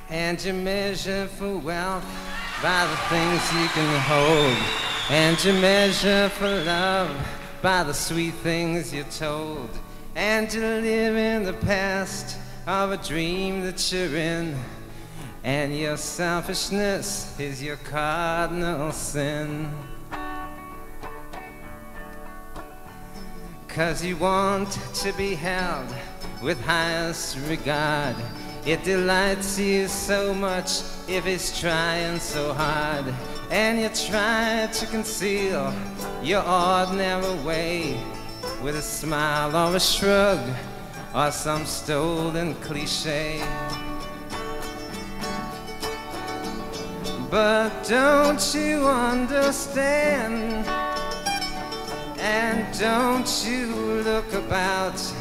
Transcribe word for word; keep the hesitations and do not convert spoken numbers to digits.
And you measure for wealth by the things you can hold. And you measure for love by the sweet things you're told. And you live in the past of a dream that you're in. And your selfishness is your cardinal sin. 'Cause you want to be held with highest regard. It delights you so much if it's trying so hard. And you try to conceal your ordinary way with a smile or a shrug or some stolen cliche. But don't you understand? And don't you look about